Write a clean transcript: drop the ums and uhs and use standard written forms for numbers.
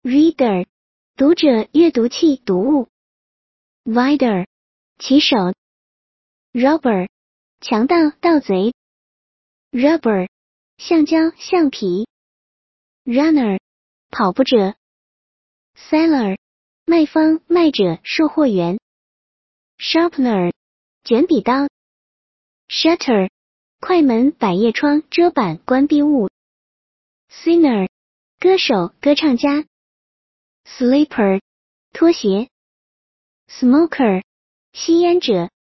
reader 读者，阅读器，读物。Rider 骑手。Robber 强盗，盗贼。Rubber 橡胶，橡皮。Runner 跑步者。Seller 卖方，卖者，售货员。Sharpener 卷笔刀。Shutter 快门，百叶窗，遮板，关闭物。Singer 歌手，歌唱家。Slipper 拖鞋。Smoker 吸烟者。